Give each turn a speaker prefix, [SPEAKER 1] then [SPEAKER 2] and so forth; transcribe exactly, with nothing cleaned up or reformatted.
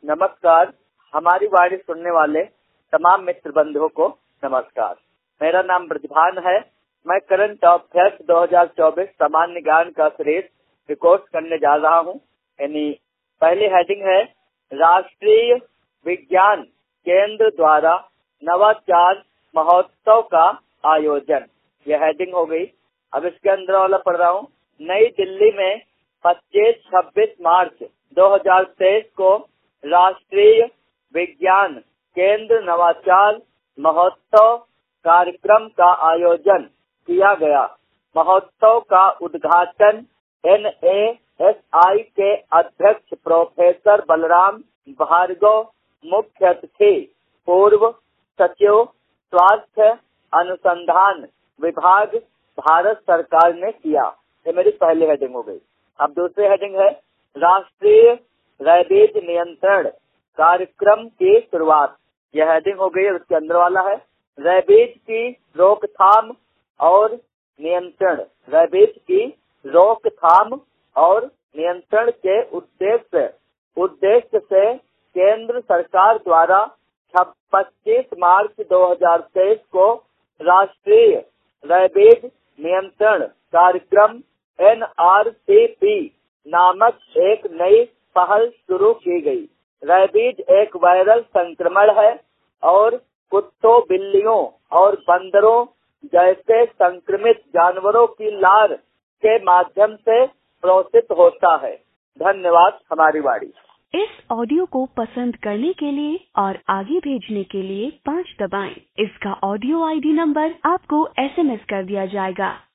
[SPEAKER 1] नमस्कार। हमारी वाणी सुनने वाले तमाम मित्र बंधुओं को नमस्कार। मेरा नाम ब्रजभान है। मैं करंट अफेयर्स दो हज़ार चौबीस सामान्य ज्ञान का श्रेष्ठ रिकॉर्ड करने जा रहा हूं। यानी पहली हेडिंग है राष्ट्रीय विज्ञान केंद्र द्वारा नवाचार महोत्सव का आयोजन। यह हेडिंग हो गई। अब इसके अंदर वाला पढ़ रहा हूँ। नई दिल्ली में पच्चीस छब्बीस मार्च दो हज़ार तेईस को राष्ट्रीय विज्ञान केंद्र नवाचार महोत्सव कार्यक्रम का आयोजन किया गया। महोत्सव का उद्घाटन एन ए एस आई के अध्यक्ष प्रोफेसर बलराम भार्गव मुख्य अतिथि पूर्व सचिव स्वास्थ्य अनुसंधान विभाग भारत सरकार ने किया। ये मेरी पहली हेडिंग हो गई। अब दूसरी हेडिंग है राष्ट्रीय रेबीज नियंत्रण कार्यक्रम की शुरुआत। यह हेडिंग हो गई। उसके अंदर वाला है रेबीज की रोकथाम और नियंत्रण। रेबीज की रोकथाम और नियंत्रण के उद्देश्य उद्देश्य से केंद्र सरकार द्वारा पच्चीस मार्च दो हज़ार तेईस को राष्ट्रीय रेबीज नियंत्रण कार्यक्रम एन आर सी पी नामक एक नई पहल शुरू की गई। रेबीज एक वायरल संक्रमण है और कुत्तों, बिल्लियों और बंदरों जैसे संक्रमित जानवरों की लार के माध्यम से प्रेषित होता है। धन्यवाद। हमारी वाणी।
[SPEAKER 2] इस ऑडियो को पसंद करने के लिए और आगे भेजने के लिए पाँच दबाएं। इसका ऑडियो आई डी नंबर आपको एस एम एस कर दिया जाएगा।